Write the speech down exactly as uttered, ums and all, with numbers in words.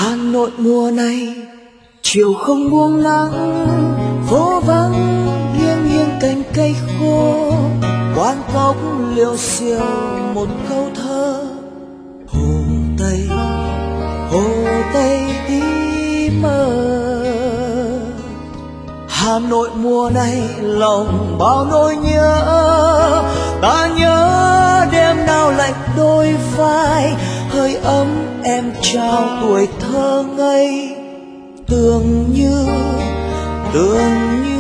Hà Nội mùa này chiều không buông nắng, phố vắng nghiêng nghiêng cành cây khô, quán cóc liêu xiêu một câu thơ. Hồ Tây, Hồ Tây tí mơ. Hà Nội mùa này lòng bao nỗi nhớ, ta nhớ đêm nào lạnh đôi vai, hơi ấm em trao tuổi thơ ngây, tưởng như tưởng như